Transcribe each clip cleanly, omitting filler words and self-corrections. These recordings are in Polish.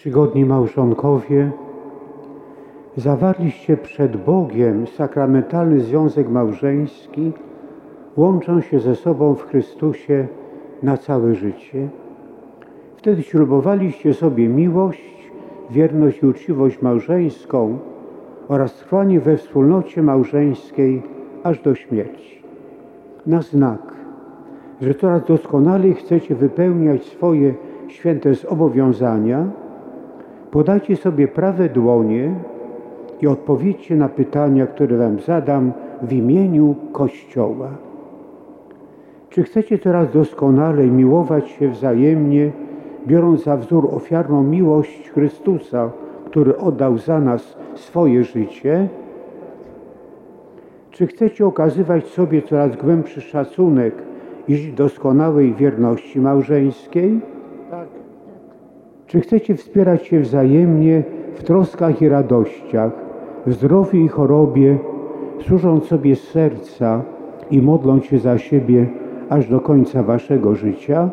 Czcigodni małżonkowie, zawarliście przed Bogiem sakramentalny związek małżeński, łącząc się ze sobą w Chrystusie na całe życie. Wtedy ślubowaliście sobie miłość, wierność i uczciwość małżeńską oraz trwanie we wspólnocie małżeńskiej aż do śmierci. Na znak, że coraz doskonalej chcecie wypełniać swoje święte zobowiązania, podajcie sobie prawe dłonie i odpowiedzcie na pytania, które wam zadam w imieniu Kościoła. Czy chcecie coraz doskonalej miłować się wzajemnie, biorąc za wzór ofiarną miłość Chrystusa, który oddał za nas swoje życie? Czy chcecie okazywać sobie coraz głębszy szacunek i doskonałej wierności małżeńskiej? Tak. Czy chcecie wspierać się wzajemnie w troskach i radościach, w zdrowiu i chorobie, służąc sobie z serca i modląc się za siebie aż do końca waszego życia?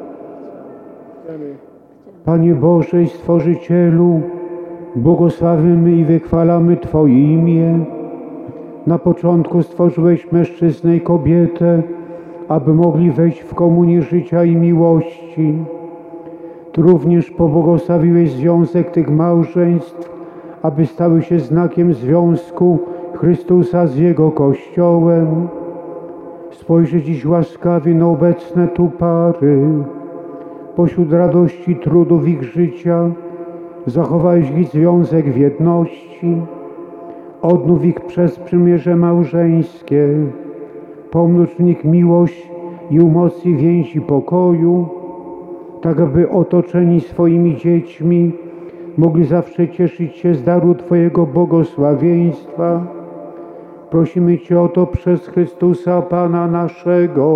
Panie Boże i Stworzycielu, błogosławimy i wychwalamy Twoje imię. Na początku stworzyłeś mężczyznę i kobietę, aby mogli wejść w komunię życia i miłości. Ty również pobłogosławiłeś związek tych małżeństw, aby stały się znakiem związku Chrystusa z Jego Kościołem. Spojrzyj dziś łaskawie na obecne tu pary. Pośród radości trudów ich życia zachowałeś ich związek w jedności. Odnów ich przez przymierze małżeńskie. Pomnóż w nich miłość i umocnij więzi pokoju, tak aby otoczeni swoimi dziećmi mogli zawsze cieszyć się z daru Twojego błogosławieństwa. Prosimy Cię o to przez Chrystusa Pana naszego.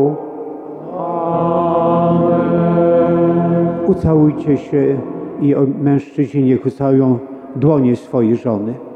Amen. Ucałujcie się i mężczyźni niech ucałują dłonie swojej żony.